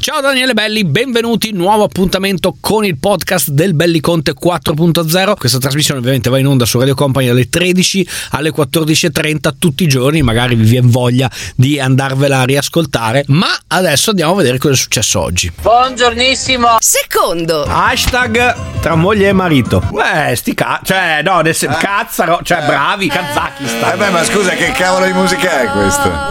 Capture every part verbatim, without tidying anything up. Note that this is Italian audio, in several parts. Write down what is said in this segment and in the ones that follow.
Ciao Daniele Belli, benvenuti, nuovo appuntamento con il podcast del Belliconte quattro punto zero. Questa trasmissione ovviamente va in onda su Radio Company dalle tredici alle quattordici e trenta tutti i giorni, magari vi viene voglia di andarvela a riascoltare, ma adesso andiamo a vedere cosa è successo oggi. Buongiornissimo. Secondo Hashtag tra moglie e marito. Beh, sti ca... cioè no, adesso eh? cazzaro, cioè eh. bravi, Kazakistan. Eh beh, ma scusa, che cavolo di musica è questa?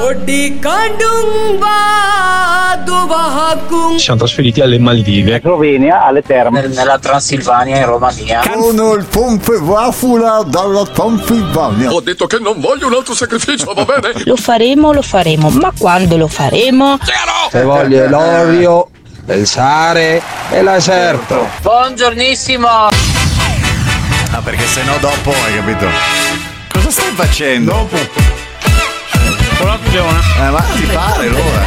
Ci siamo trasferiti alle Maldive, Slovenia, alle terme, nella Transilvania, in Romania. Sono il pompe vafula dalla Transilvania. Ho detto che non voglio un altro sacrificio, va bene? Lo faremo, lo faremo, ma quando lo faremo? Se voglio l'olio, il sale e l'acerto. Buongiornissimo. Ah, perché sennò dopo, hai capito? Cosa stai facendo? Dopo. Colazione. Eh, ma ti pare allora?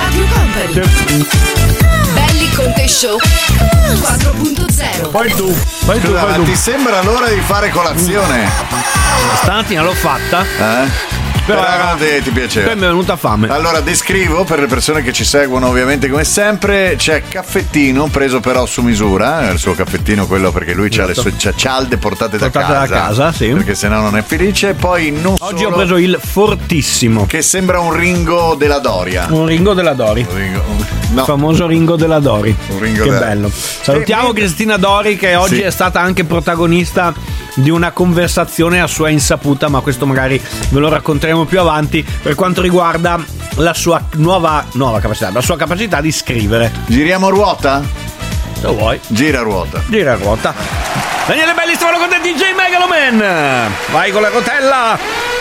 Belliconte Show quattro punto zero. Poi tu, poi tu, Scusa, poi ma tu. ti sembra l'ora di fare colazione? Stamattina l'ho fatta, Eh? però Però ti, ti poi piaceva. mi è venuta fame. Allora descrivo per le persone che ci seguono ovviamente come sempre. C'è caffettino preso però su misura, il suo caffettino quello perché lui c'ha le sue c'ha cialde portate da Portate casa, da casa, sì. perché sennò non è felice. Poi non Oggi solo, ho preso il fortissimo, che sembra un Ringo della Doria. un Ringo della Dori. Un Ringo, Il no, famoso Ringo della Dori. Un Ringo che della- bello. Salutiamo Eh, Cristina Dori, che oggi Sì. è stata anche protagonista di una conversazione a sua insaputa, ma questo magari ve lo racconteremo più avanti, per quanto riguarda la sua nuova, nuova capacità, la sua capacità di scrivere. Giriamo a ruota? Se vuoi, Gira a ruota. gira a ruota. Daniele Belli, stiamo con te, D J Megaloman. Vai con la rotella.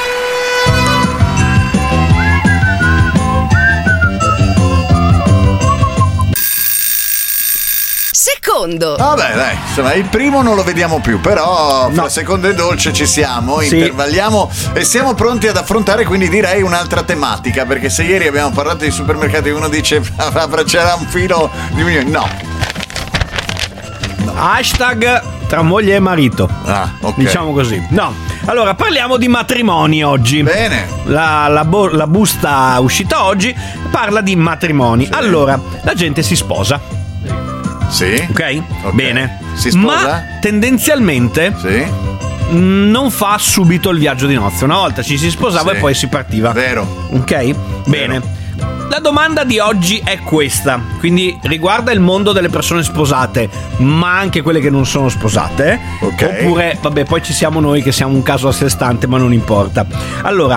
Secondo Vabbè, dai, insomma, il primo non lo vediamo più, però fra No. secondo e dolce ci siamo, Sì. intervalliamo e siamo pronti ad affrontare, quindi direi un'altra tematica, perché se ieri abbiamo parlato di supermercati e uno dice abbraccerà un filo di milioni, no. Hashtag tra moglie e marito. Ah, ok. Diciamo così. No. Allora, parliamo di matrimoni oggi. Bene. La, la, bo- la busta uscita oggi parla di matrimoni. Allora, la gente si sposa, Sì. ok? Ok. Bene. Si sposa? Ma tendenzialmente Sì. mh, non fa subito il viaggio di nozze. Una volta ci si sposava Sì. e poi si partiva. Vero. Ok? Bene. La domanda di oggi è questa, quindi riguarda il mondo delle persone sposate, ma anche quelle che non sono sposate. Ok. Oppure, vabbè, poi ci siamo noi che siamo un caso a sé stante, ma non importa. Allora,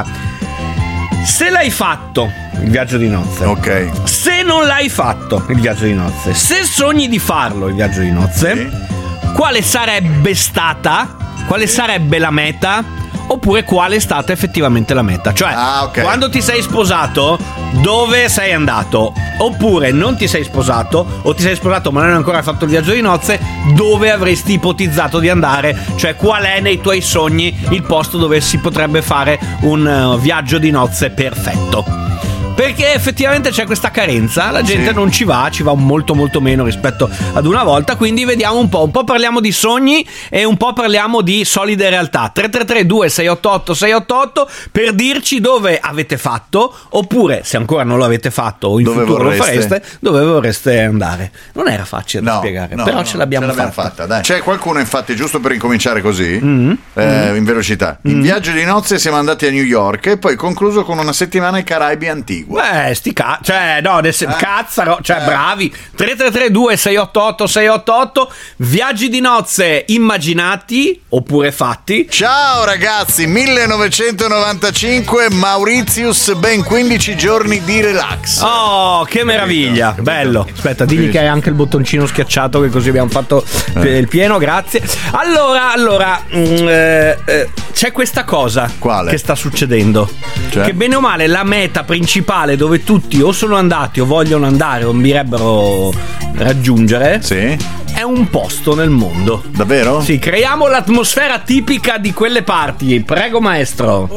se l'hai fatto il viaggio di nozze, Ok. se non l'hai fatto il viaggio di nozze, se sogni di farlo il viaggio di nozze, Sì. quale sarebbe stata, quale sarebbe la meta? Oppure quale è stata effettivamente la meta? Cioè, Ah, ok. quando ti sei sposato, dove sei andato? Oppure non ti sei sposato, o ti sei sposato ma non hai ancora fatto il viaggio di nozze, dove avresti ipotizzato di andare? Cioè, qual è nei tuoi sogni il posto dove si potrebbe fare un uh, viaggio di nozze perfetto? Perché effettivamente c'è questa carenza, la gente Sì. non ci va, ci va molto molto meno rispetto ad una volta, quindi vediamo un po', un po' parliamo di sogni e un po' parliamo di solide realtà. tre tre tre due sei otto otto sei otto otto per dirci dove avete fatto, oppure se ancora non lo avete fatto o in Dove futuro vorreste? lo fareste, dove vorreste andare. Non era facile da No, spiegare, no, però no, ce l'abbiamo, ce l'abbiamo fatta. fatta. Dai. C'è qualcuno, infatti, giusto per incominciare così, Mm-hmm. eh, in velocità. In viaggio di nozze siamo andati a New York e poi concluso con una settimana ai Caraibi Antigua. Beh, sti ca- cioè, no, adesso Eh. cazzaro, cioè, Eh. bravi. tre tre tre due sei otto otto sei otto otto, viaggi di nozze immaginati oppure fatti. Ciao ragazzi, millenovecentonovantacinque, Mauritius, ben quindici giorni di relax. Oh, che meraviglia, Capito? bello. Aspetta, digli Sì. che hai anche il bottoncino schiacciato, che così abbiamo fatto Eh. il pieno, grazie. Allora, allora, mm, eh, eh, c'è questa cosa Quale? che sta succedendo. Cioè? Che bene o male la meta principale dove tutti o sono andati o vogliono andare o ambirebbero raggiungere Sì? è un posto nel mondo. Davvero? Sì, creiamo l'atmosfera tipica di quelle parti. Prego, maestro.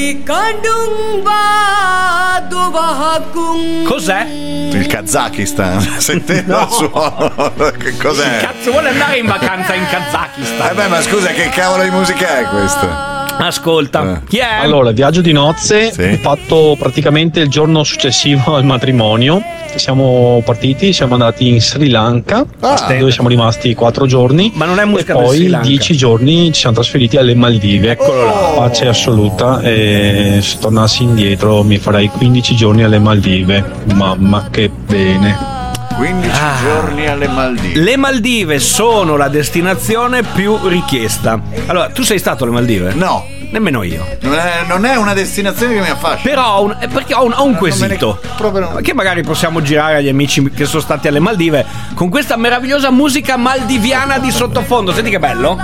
Cos'è? Il Kazakistan. Sentendo il suono. Che cos'è? Cazzo vuole andare in vacanza in Kazakistan? Eh beh, ma scusa, che cavolo di musica è questa? Ascolta, chi è? Allora, viaggio di nozze, Sì. ho fatto praticamente il giorno successivo al matrimonio. Siamo partiti, siamo andati in Sri Lanka, Ah. dove siamo rimasti quattro giorni. Ma non è musica e del Sri poi Lanka. dieci giorni ci siamo trasferiti alle Maldive. Eccolo là. Pace assoluta, e se tornassi indietro mi farei quindici giorni alle Maldive. Mamma che bene. quindici Ah. giorni alle Maldive. Le Maldive sono la destinazione più richiesta. Allora, tu sei stato alle Maldive? No, Nemmeno io. non è, non è una destinazione che mi affascina. Però ho un, eh, perché ho un, ho un Non me ne- quesito proprio non- che magari possiamo girare agli amici che sono stati alle Maldive con questa meravigliosa musica maldiviana di sottofondo. Senti che bello.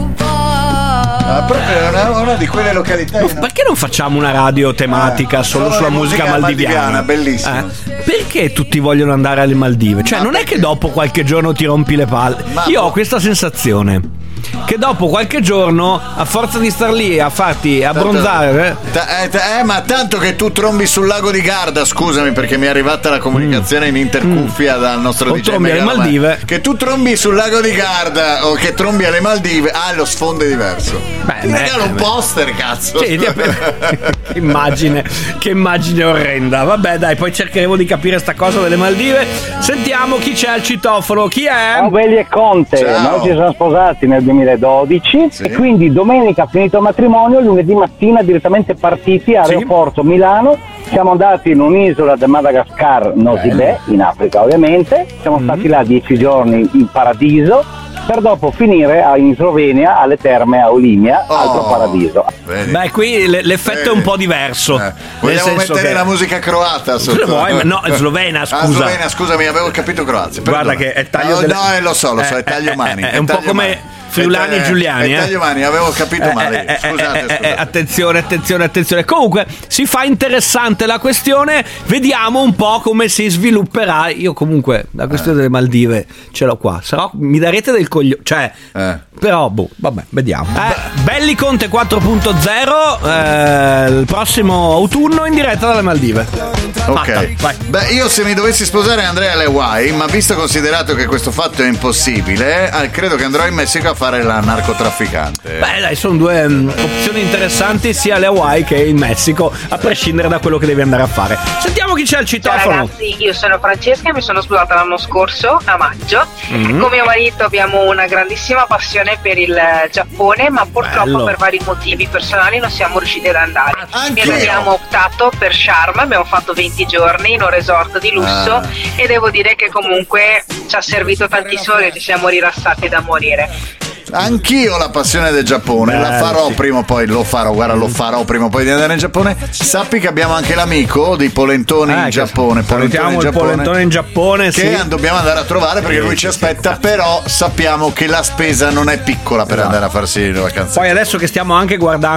Ah, proprio è una, una di quelle località. Ma perché non facciamo una radio tematica Eh, solo solo sulla di musica musica maldiviana? maldiviana, bellissima. Eh? Perché tutti vogliono andare alle Maldive? Cioè, Ma non è perché? che dopo qualche giorno ti rompi le palle. Ma Io ho po- questa sensazione che dopo qualche giorno, a forza di star lì a farti abbronzare, Ta- eh, ta- eh, ma tanto che tu trombi sul lago di Garda, scusami perché mi è arrivata la comunicazione in intercuffia dal nostro O D J trombi alle Megaloman. Maldive. Che tu trombi sul lago di Garda o che trombi alle Maldive, ah, lo sfondo è diverso. Beh, Ti beh, regalo un beh. poster, cazzo. Sì, ti- che immagine, che immagine orrenda. Vabbè, dai, poi cercheremo di capire sta cosa delle Maldive. Sentiamo chi c'è al citofono. Chi è? Ciao belli e Conte, Ciao. noi ci siamo sposati nel duemiladodici Sì. e quindi domenica finito il matrimonio, lunedì mattina direttamente partiti a Sì. aeroporto Milano, siamo andati in un'isola del Madagascar, Nosibè, in Africa ovviamente, siamo stati là dieci giorni in paradiso per dopo finire a- in Slovenia alle terme a Olimia, Oh, altro paradiso. vedi. Beh, qui l- l'effetto è un po' diverso. Eh, Nel vogliamo senso mettere che- la musica croata sotto? Vuoi? Ma no, è slovena, Ah, scusa. slovena, scusami, avevo capito Croazia. Guarda perdona. che è taglio no, delle- no, eh, lo so, lo so, Eh, è taglio eh, mani. eh, è un po' taglio come mani. Friulani È e ta- Giuliani, È eh. taglio mani, avevo capito Eh, male. eh, eh, Scusate, eh, eh, scusate. attenzione, attenzione, attenzione. Comunque si fa interessante la questione. Vediamo un po' come si svilupperà. Io comunque la questione delle Maldive ce l'ho qua. Sarò, mi darete del coglione. Cioè, Eh. però, boh, vabbè, vediamo. Eh, Belli Conte quattro punto zero. eh, il prossimo autunno in diretta dalle Maldive. Fatta, Ok, vai. beh, io se mi dovessi sposare andrei alle Hawaii, ma visto considerato che questo fatto è impossibile, eh, credo che andrò in Messico a fare la narcotrafficante. Beh, dai, sono due mm, opzioni interessanti sia alle Hawaii che in Messico, a prescindere da quello che devi andare a fare. Sentiamo chi c'è al Ciao citofono. ragazzi, io sono Francesca e mi sono sposata l'anno scorso, a maggio. Mm. Con mio marito abbiamo una grandissima passione per il Giappone, ma purtroppo Bello. per vari motivi personali non siamo riusciti ad andare. Anch'io. E abbiamo optato per Sharm, abbiamo fatto venti giorni in un resort di lusso Ah. e devo dire che comunque ci ha servito tantissimo e ci siamo rilassati da morire. Anch'io ho la passione del Giappone, la Bello, farò sì. prima o poi, lo farò, guarda, lo farò prima o poi di andare in Giappone. Sappi che abbiamo anche l'amico dei polentoni Eh, in che Giappone, polentoni salutiamo in il Giappone, polentone in Giappone, che sì. dobbiamo andare a trovare perché Sì, lui sì, ci sì, aspetta, sì. però sappiamo che la spesa non è piccola per andare a farsi le vacanze. Poi adesso che stiamo anche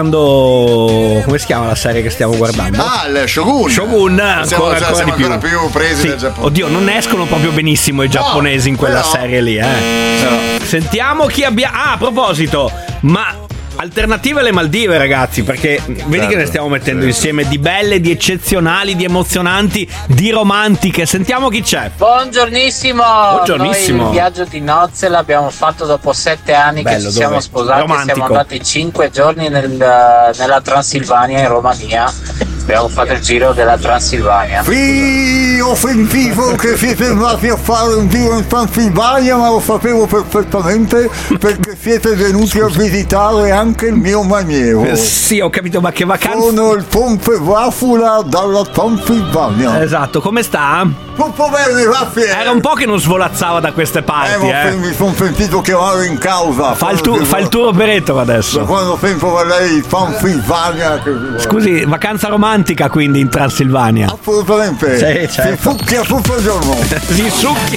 guardando, come si chiama la serie che stiamo guardando? Ah, il Shogun. Shogun, ancora, siamo, cioè, ancora siamo di più. ancora più presi Sì. dal Giappone. Oddio, non escono proprio benissimo i giapponesi in quella però- serie lì, eh. No. Sentiamo chi abbiamo. Ah, a proposito, ma alternative alle Maldive, ragazzi, perché vedi che ne stiamo mettendo insieme di belle, di eccezionali, di emozionanti, di romantiche. Sentiamo chi c'è. Buongiornissimo. Buongiornissimo. Noi il viaggio di nozze l'abbiamo fatto dopo sette anni Bello, che ci dove? siamo sposati. Romantico. Siamo andati cinque giorni nel- nella Transilvania, in Romania. Abbiamo fatto il giro della Transilvania. Sì, ho sentito che siete andati a fare un giro in Transilvania, ma lo sapevo perfettamente perché siete venuti a visitare anche il mio maniero. Eh, Sì, ho capito, ma che vacanza. Sono il Ponte Vafula dalla Transilvania. Esatto, come sta? Tutto bene, Raffaele? Era un po' che non svolazzava da queste Eh, parti, ma eh. mi sono sentito chiamare in causa. Fa il, tu- fa il tour operator Da adesso. quando sento da lei Transilvania. che- Scusi, vacanza romantica quindi in Transilvania. Assolutamente. Sì, certo. Si succhia tutto il giorno. Si succhi.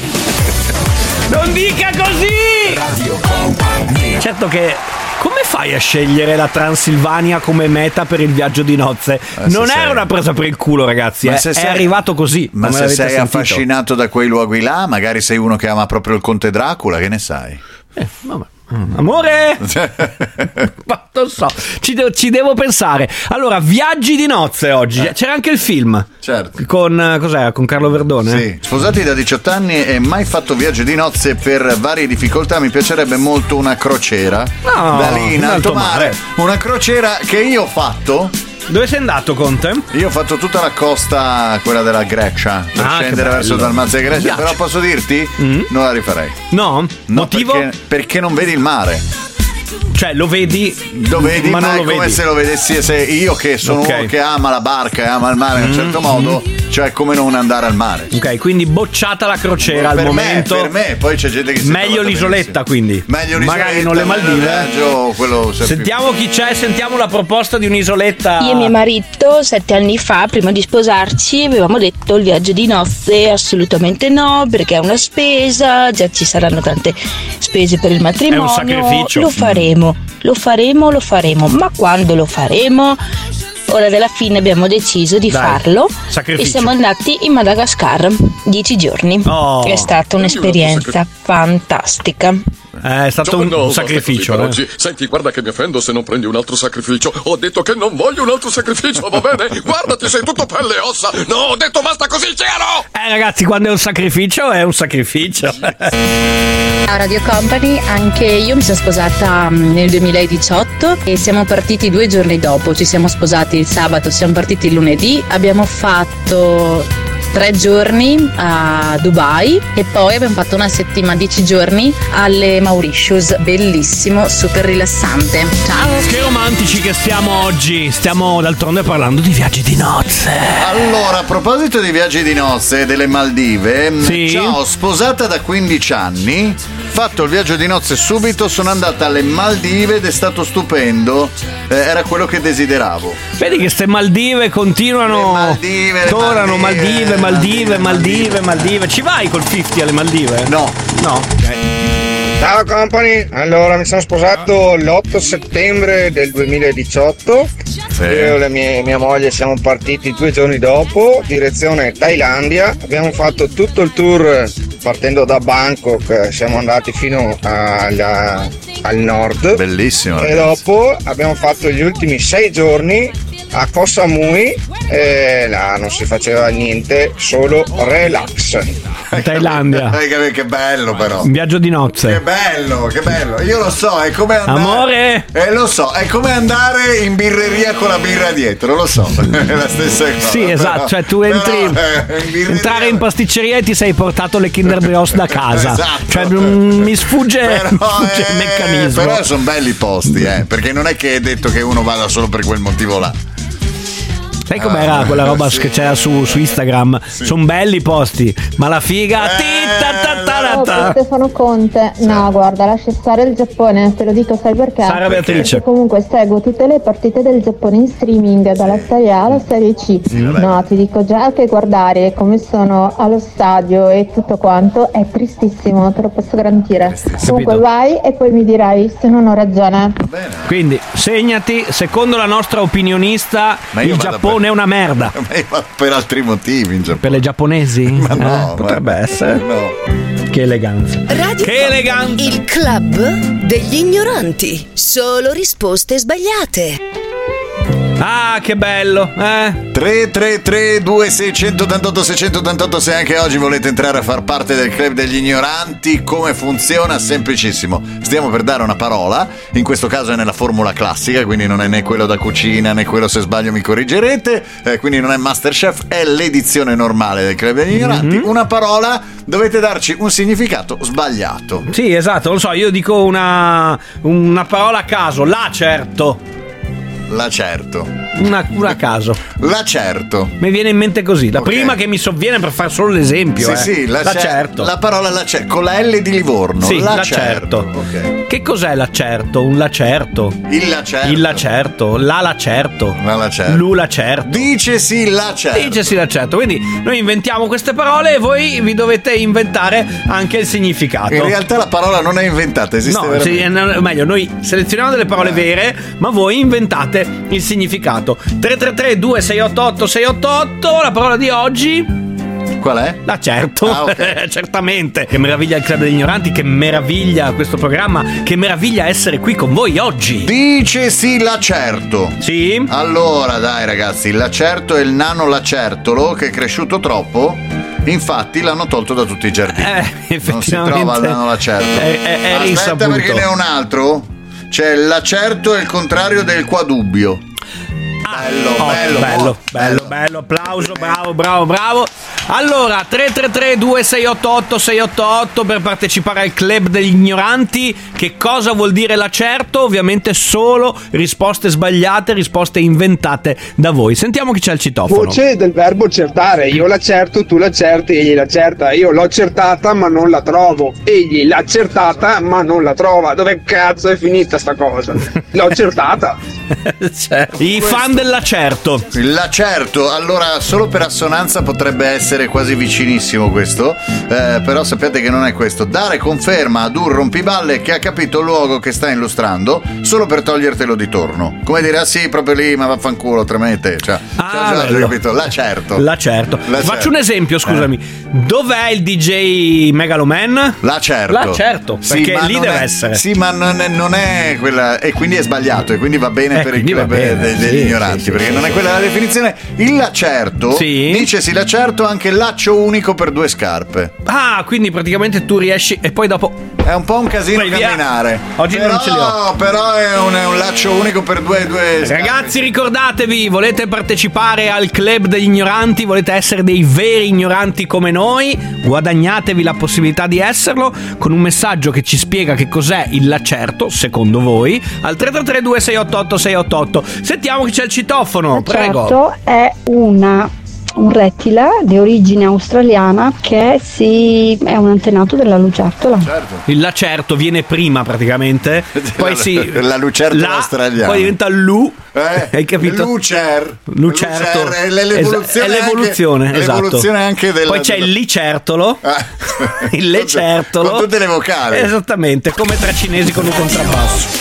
Non dica così! Certo che. Come fai a scegliere la Transilvania come meta per il viaggio di nozze? Eh, se non sei- era una presa per il culo, ragazzi. Ma eh. se È sei- arrivato così. Ma come se l'avete sei sentito. affascinato da quei luoghi là, magari sei uno che ama proprio il Conte Dracula, che ne sai? Eh, vabbè. Amore? Ma non so, ci, de- ci devo pensare. Allora, viaggi di nozze oggi. Eh. C'era anche il film. Certo. Con, cos'era? Con Carlo Verdone? Sì. Sposati da diciotto anni e mai fatto viaggio di nozze per varie difficoltà. Mi piacerebbe molto una crociera. No, da lì in alto mare. mare. Una crociera che io ho fatto. Dove sei andato, Conte? Io ho fatto tutta la costa, quella della Grecia, per Ah, scendere verso Dalmazia e Grecia. Però posso dirti, Mm. non la rifarei. No? No, Motivo? Perché, perché non vedi il mare. Cioè, lo vedi, Lo vedi, ma ma, non è lo come vedi. se lo vedessi se io che sono Ok. uno che ama la barca e ama il mare in un certo modo, cioè come non andare al mare. Ok, quindi bocciata la crociera per al me, momento. per me, poi c'è gente che si è Meglio trovata l'isoletta, benissimo. quindi. Meglio l'isoletta, magari non le meglio il Maldive. viaggio, quello sempre Sentiamo chi c'è, sentiamo la proposta di un'isoletta. Io e mio marito sette anni fa, prima di sposarci, avevamo detto il viaggio di nozze assolutamente no, perché è una spesa, già ci saranno tante spese per il matrimonio. sacrificio. Lo faremo, lo faremo, lo faremo, ma quando lo faremo? Ora della fine abbiamo deciso di Dai, farlo sacrificio. e siamo andati in Madagascar dieci giorni. Oh. È stata un'esperienza fantastica. Eh, È stato un, No, un basta sacrificio. così per eh. oggi. Senti, guarda che mi offendo se non prendi un altro sacrificio. Ho detto che non voglio un altro sacrificio, va bene? Guardati, sei tutto pelle e ossa. No, ho detto basta così, chiaro! Eh ragazzi, quando è un sacrificio è un sacrificio. A Radio Company anche io mi sono sposata mm, nel duemiladiciotto e siamo partiti due giorni dopo. Ci siamo sposati il sabato, siamo partiti il lunedì, abbiamo fatto tre giorni a Dubai e poi abbiamo fatto una settimana, dieci giorni alle Mauritius. Bellissimo, super rilassante. Ciao! Che romantici che siamo oggi. Stiamo d'altronde parlando di viaggi di nozze. Allora, a proposito di viaggi di nozze e delle Maldive, Sì. ciao, sposata da quindici anni, fatto il viaggio di nozze subito, sono andata alle Maldive ed è stato stupendo, eh, era quello che desideravo. Vedi che ste Maldive continuano. Le Maldive, le Tornano Maldive, Maldive, Maldive, Maldive, Maldive. Ci vai col cinquanta alle Maldive? No. No? Ok. Ciao company, allora mi sono sposato l'otto settembre del duemiladiciotto. Sì. Io e la mia, mia moglie siamo partiti due giorni dopo, direzione Thailandia. Abbiamo fatto tutto il tour partendo da Bangkok, siamo andati fino alla- al nord. Bellissimo. E ragazzi. dopo abbiamo fatto gli ultimi sei giorni a Koh Samui e là non si faceva niente, solo relax. In Thailandia. Hai capito che bello però. Un viaggio di nozze. Che bello, che bello. Io lo so, è come andare. Amore? Eh, lo so, è come andare in birreria con la birra dietro, lo so. È la stessa cosa. Sì, esatto, però- cioè tu entri, però, eh, in birreria- entrare in pasticceria e ti sei portato le Kinder Brioche da casa. Esatto. Cioè mm, mi sfugge, Però, mi sfugge eh, il meccanismo. Però sono belli i posti, eh, perché non è che è detto che uno vada solo per quel motivo là. Sai com'era quella roba sì. che c'era su, su Instagram? Sono belli i posti, ma la figa. Eh, ti-ta-ta-ta-ta. Stefano Conte, no guarda, lascia stare il Giappone, te lo dico, sai perché? Sara Beatrice. Perché comunque seguo tutte le partite del Giappone in streaming, dalla Serie A alla Serie C. No, ti dico già che guardare come sono allo stadio e tutto quanto è tristissimo, te lo posso garantire. Comunque vai e poi mi dirai se non ho ragione. Quindi segnati, secondo la nostra opinionista, Ma io il vado Giappone è una merda. Ma io vado per altri motivi in Giappone. Per le giapponesi? Ma no, Eh, potrebbe ma- essere. no. Che eleganza. Radio Che Company, eleganza. il club degli ignoranti. Solo risposte sbagliate. Ah, che bello, eh? tre tre tre due sei otto otto sei otto otto. Se anche oggi volete entrare a far parte del club degli ignoranti, come funziona? Semplicissimo. Stiamo per dare una parola, in questo caso è nella formula classica, quindi non è né quello da cucina né quello se sbaglio mi corrigerete, eh, quindi non è Masterchef, è l'edizione normale del club degli ignoranti. Mm-hmm. Una parola, dovete darci un significato sbagliato. Sì, esatto, non so, io dico una, una parola a caso, la certo. La certo. Una, una a caso. La certo. Mi viene in mente così, la Ok. prima che mi sovviene per fare solo l'esempio. Sì, eh. sì, la, la cer- certo. La parola la certo, con la L di Livorno. Sì, la, la certo. certo. Ok. Che cos'è l'acerto? Un lacerto. Il lacerto. Il lacerto. La lacerto. La lacerto. Lu lacerto. Dicesi la certo. Dicesi lacerto. Quindi noi inventiamo queste parole e voi vi dovete inventare anche il significato. In realtà la parola non è inventata, esiste No, veramente. sì, è- no, meglio, noi selezioniamo delle parole vere, ma voi inventate il significato. tre tre tre due sei otto otto sei otto otto, la parola di oggi. Qual è? Lacerto. Ah, okay. Certamente. Che meraviglia il Club degli Ignoranti, che meraviglia questo programma, che meraviglia essere qui con voi oggi. Dicesi Lacerto. Sì. Allora dai ragazzi, il Lacerto è il nano lacertolo che è cresciuto troppo. Infatti l'hanno tolto da tutti i giardini. Eh, non si trova il nano lacerto. È, è, è Aspetta, risaputo. perché ne ho un altro. C'è il Lacerto è il contrario del quadubbio. Bello, Oh, bello, bello, bello, bello, bello, applauso, bravo, bravo, bravo. Allora, tre tre tre due sei otto otto sei otto otto per partecipare al Club degli Ignoranti. Che cosa vuol dire Lacerto? Ovviamente solo risposte sbagliate, risposte inventate da voi. Sentiamo chi c'è al citofono. Voce del verbo certare. Io la certo, tu la certi, egli la certa. Io l'ho certata ma non la trovo. Egli l'ha certata ma non la trova. Dove cazzo è finita sta cosa? L'ho certata. Cioè, i fan del Lacerto. Il Lacerto, allora solo per assonanza potrebbe essere quasi vicinissimo questo, eh, però sappiate che non è questo. Dare conferma ad un rompiballe che ha capito il luogo che sta illustrando solo per togliertelo di torno. Come dire, ah sì, proprio lì, ma vaffanculo, tremete. Cioè, Ah, cioè, bello. capito? Lacerto. Lacerto. Ti faccio un esempio, scusami. Dov'è il D J Megaloman? Lacerto. Lacerto, Sì, perché ma lì non deve è- essere. Sì, ma non è, non è quella. E quindi è sbagliato. E quindi va bene Eh, per il quindi va club bene, de- degli sì, ignoranti. sì, sì, perché sì, non è sì. quella la definizione. Il Lacerto. Sì. Dicesi Lacerto anche laccio unico per due scarpe. Ah, quindi praticamente tu riesci e poi dopo È un po' un casino vai via. camminare. Oggi però, non ce li ho. Però è un, è un laccio unico per due, due scarpe. Ragazzi, ricordatevi, volete partecipare al Club degli Ignoranti, volete essere dei veri ignoranti come noi, guadagnatevi la possibilità di esserlo con un messaggio che ci spiega che cos'è il Lacerto, secondo voi, al tre tre tre due sei otto otto sei otto otto. Sentiamo chi c'è il citofono, prego. Certo, è una, un rettile di origine australiana che si, è un antenato della lucertola. Il Lacerto viene prima praticamente, poi si La lucertola la- australiana. poi diventa Lu. Eh, Hai capito? Lucer. Lucerto. Lucer, è l'evoluzione Esa- è l'evoluzione, anche- esatto. l'evoluzione anche del- Poi c'è il Licertolo. Il Lecertolo. con tutte le vocali. Esattamente, come tre cinesi con un contrabbasso.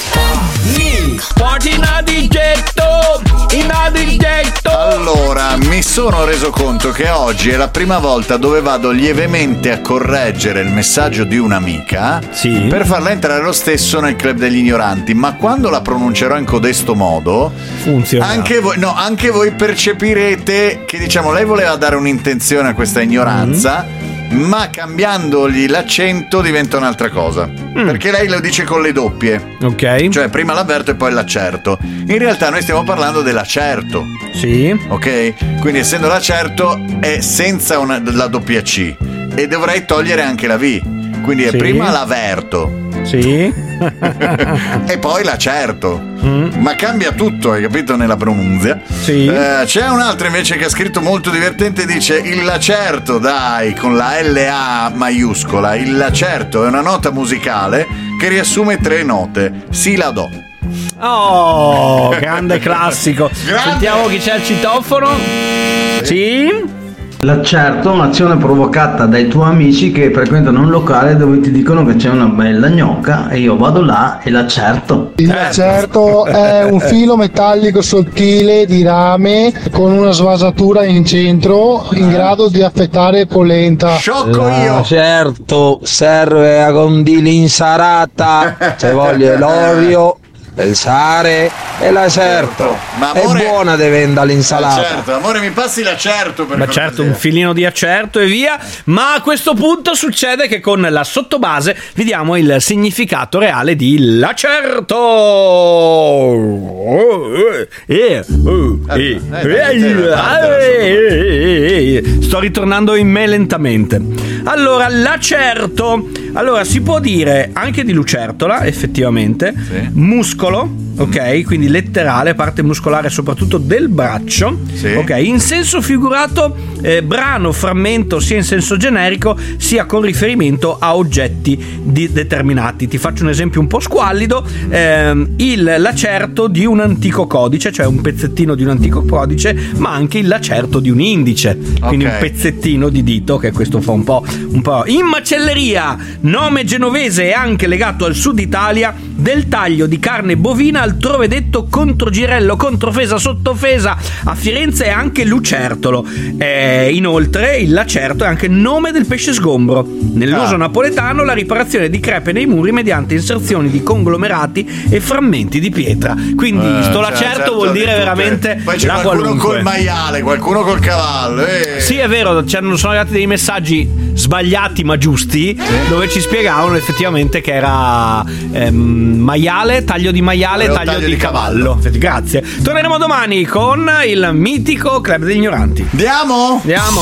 Party in adigetto, in adigetto. Allora, mi sono reso conto che oggi è la prima volta dove vado lievemente a correggere il messaggio di un'amica per farla entrare lo stesso nel Club degli Ignoranti, ma quando la pronuncerò in codesto modo funziona. Anche voi, no, anche voi percepirete che, diciamo, lei voleva dare un'intenzione a questa ignoranza, ma cambiandogli l'accento diventa un'altra cosa. Perché lei lo dice con le doppie. Ok. Cioè prima l'avverto e poi l'accerto. In realtà noi stiamo parlando dell'acerto. Sì. Ok? Quindi essendo l'acerto è senza una, la doppia C. E dovrei togliere anche la V. Quindi è Sì. prima l'averto. Sì. E poi l'acerto. Ma cambia tutto, hai capito, nella pronunzia. Sì. Eh, c'è un altro invece che ha scritto molto divertente, dice il lacerto, dai, con la L A maiuscola. Il lacerto è una nota musicale che riassume tre note. Si la do. Oh, grande classico. Grande. Sentiamo chi c'è al citofono. Sì. L'accerto è un'azione provocata dai tuoi amici che frequentano un locale dove ti dicono che c'è una bella gnocca e io vado là e l'accerto. Il lacerto è un filo metallico sottile di rame con una svasatura in centro in grado di affettare polenta. Sciocco io! Certo, serve a condire l'insalata, se voglio l'olio, il sale e l'acerto. Ma È amore- buona deve vendere l'insalata. Certo, amore, mi passi l'acerto per Ma certo, un filino di acerto e via. Ma a questo punto succede che con la sottobase vi diamo il significato reale di l'acerto. Sto ritornando in me lentamente. Allora, l'acerto. Allora, si può dire anche di lucertola, effettivamente. Muscolo, ok? Quindi letterale, parte muscolare soprattutto del braccio. Ok, in senso figurato, eh, brano, frammento, sia in senso generico sia con riferimento a oggetti di- determinati. Ti faccio un esempio un po' squallido: ehm, il lacerto di un antico codice, cioè un pezzettino di un antico codice, ma anche il lacerto di un indice, quindi Ok. un pezzettino di dito, che questo fa un po', un po'. In macelleria, nome genovese e anche legato al sud Italia, del taglio di carne bovina altrove detto controgirello, controfesa, sottofesa a Firenze e anche lucertolo. Eh, inoltre il lacerto è anche nome del pesce sgombro. Nell'uso Ah. napoletano la riparazione di crepe nei muri mediante inserzioni di conglomerati e frammenti di pietra. Quindi Eh, sto cioè, lacerto certo, vuol di dire tutte. veramente Poi c'è la qualcuno qualunque. col maiale, qualcuno col cavallo. eh. Sì, è vero, c'erano, sono arrivati dei messaggi sbagliati ma giusti, dove ci spiegavano effettivamente che era ehm, maiale, taglio di maiale, Era taglio, taglio di, di cavallo. Grazie. Torneremo domani con il mitico Club degli Ignoranti. Andiamo? Andiamo.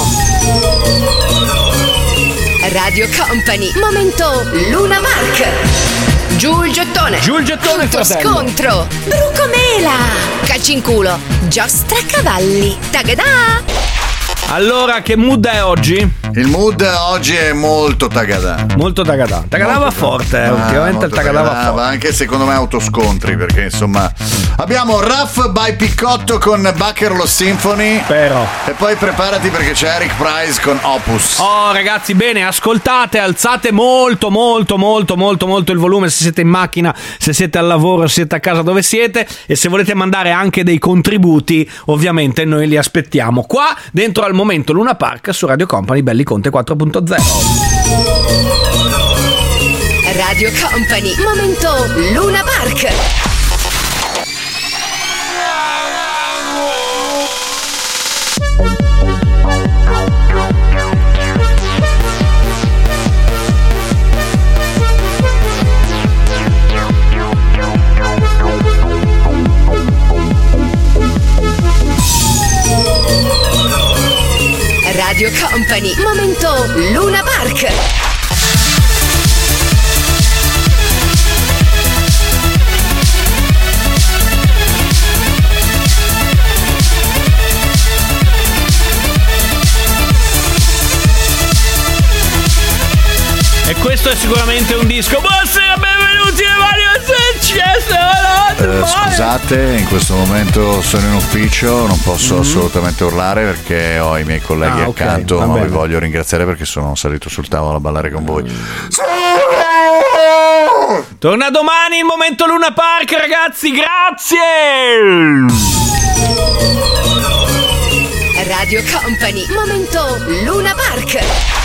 Radio Company, momento Luna Park. Giù il gettone. Giù il gettone, Punto fratello. scontro. Brucomela. Calci in culo. Giostra cavalli. Tagadà. Allora, che mood è oggi? Il mood oggi è molto tagadà. Molto tagadà. Tagadà va forte, eh. Ultimamente il tagadà va forte. va anche secondo me autoscontri, perché insomma abbiamo Ruff by Piccotto con Buckerlo Symphony. Però. E poi preparati perché c'è Eric Price con Opus. Oh ragazzi, bene, ascoltate, alzate molto molto molto molto molto il volume se siete in macchina, se siete al lavoro, se siete a casa, dove siete, e se volete mandare anche dei contributi, ovviamente noi li aspettiamo qua dentro al momento Luna Park su Radio Company Belli Conte quattro punto zero. Radio Company, momento Luna Park. Radio Company, momento Luna Park. E questo è sicuramente un disco. Buonasera, benvenuti a Mario Eh, scusate, in questo momento sono in ufficio, non posso Mm-hmm. assolutamente urlare perché ho i miei colleghi Ah, ok, accanto, va ma vi bene. voglio ringraziare perché sono salito sul tavolo a ballare con voi. Torna domani il momento Luna Park, ragazzi, grazie. Radio Company, momento Luna Park.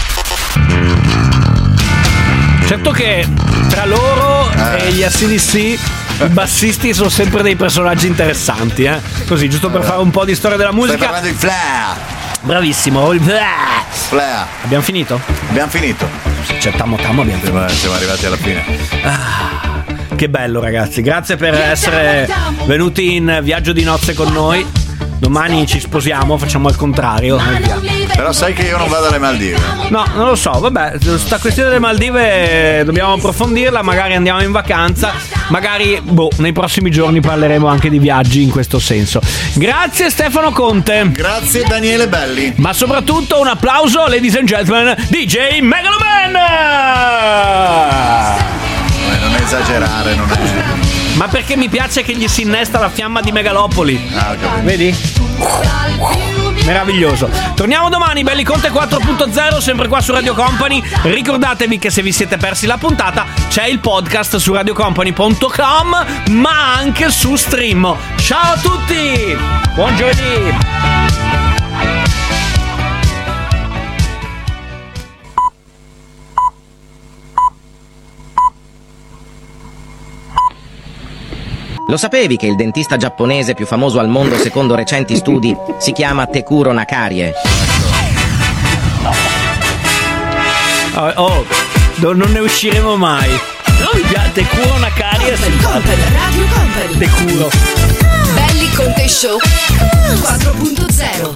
Certo che tra loro e gli A C D C i bassisti sono sempre dei personaggi interessanti, eh? Così, giusto per fare un po' di storia della musica. Stai parlando di Flair. Bravissimo. il Flair. Flair. Abbiamo finito? Abbiamo finito. C'è tammo tammo, abbiamo finito. Siamo, siamo arrivati alla fine. Ah, che bello ragazzi, grazie per essere venuti in viaggio di nozze con noi. Domani ci sposiamo, facciamo al contrario. Però sai che io non vado alle Maldive. No, non lo so, vabbè, sta questione delle Maldive dobbiamo approfondirla, magari andiamo in vacanza, magari, boh, nei prossimi giorni parleremo anche di viaggi in questo senso. Grazie Stefano Conte. Grazie Daniele Belli. Ma soprattutto un applauso, ladies and gentlemen, D J Megaloman! Eh, non esagerare, non è... Ma perché mi piace che gli si innesta la fiamma di Megalopoli. Ah, ho capito. Vedi? Meraviglioso. Torniamo domani, Belli Conte quattro punto zero, sempre qua su Radio Company. Ricordatevi che se vi siete persi la puntata c'è il podcast su radiocompany punto com, ma anche su Stream. Ciao a tutti! Buon giovedì! Lo sapevi che il dentista giapponese più famoso al mondo secondo recenti studi si chiama Tekuro Nakarie? Oh, oh, no- non ne usciremo mai. No, mi piace Tekuro Nakarie. Radio Company. Tekuro. Belli Conte Show quattro punto zero.